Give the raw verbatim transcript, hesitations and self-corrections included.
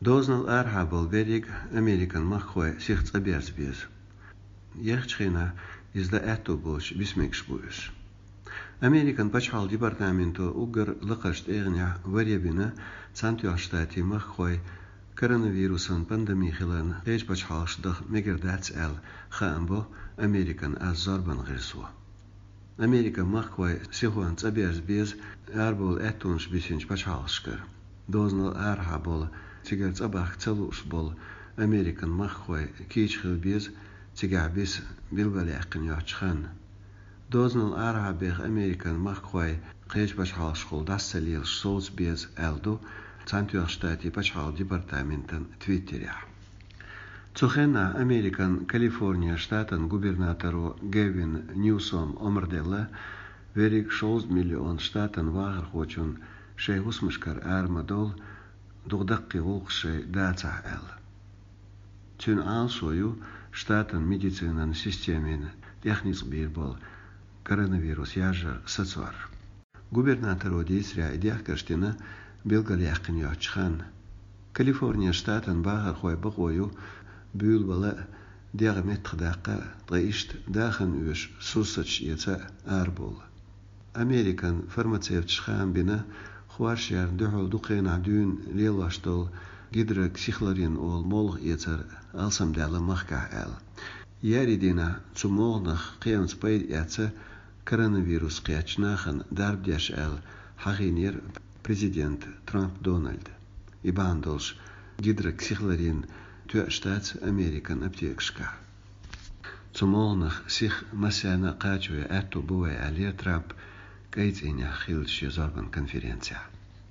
Дознал архабл берег Американ маххой сихц аберз без. Ехчхина изда эту бош бисмекш буш. Amerikan Пачхал департаменту угар лакашт эгня варьябина цантюа штати маххой коронавирусан пандемихилан эйч Пачхалшдах мегердац эл хаамбо Американ аззарбан гирсу. Америка маххой сихуан цаберз без арбол этунш бисинч Пачхалшкар. Дознал архабол тигер цабах целуш бол Американ маххой кичхил без тигабис билгаляхкин ячхан. Дознал арабех Американ маххой қейч бачхал школ дассалил соц без элду цантюах штати бачхал департаментен твиттеря. Цухена Американ Калифорния штатен губернатору Гевин Ньюсом омрделла верик шоуз миллион штатен вагар хочун шей усмышкар армадол дугдакки волкшей даца эл. Тюн алшою штатен медицинан системен техниц бирбол коронавирус яжа сацвар. Губернатору дисря идеахкаштина белгаляхкин ячхан. Калифорния штатен багар хой багою бюлбала диагмет хдака траишт дахан уш сусач яца арбол. Американ фармацевт шхан бина خوارشير دحول دقين عدون ليلواشتول جدرك سيخلرين أول مولغ يتر ألسم دالا مخكا آل ياري دينا تمولنخ قيام سبايد ياتسا كورونافيروس قياتشناخن دارب دياش آل حقينير بريزيدنت ترامب دونالد يباندولش جدرك سيخلرين تو شتات أمريكان أبتيكشكا تمولنخ سيخ مسانا قاتشوية أتو بوي عليا ترامب كايت إنيا خيلش يزاربن كونفرنسيا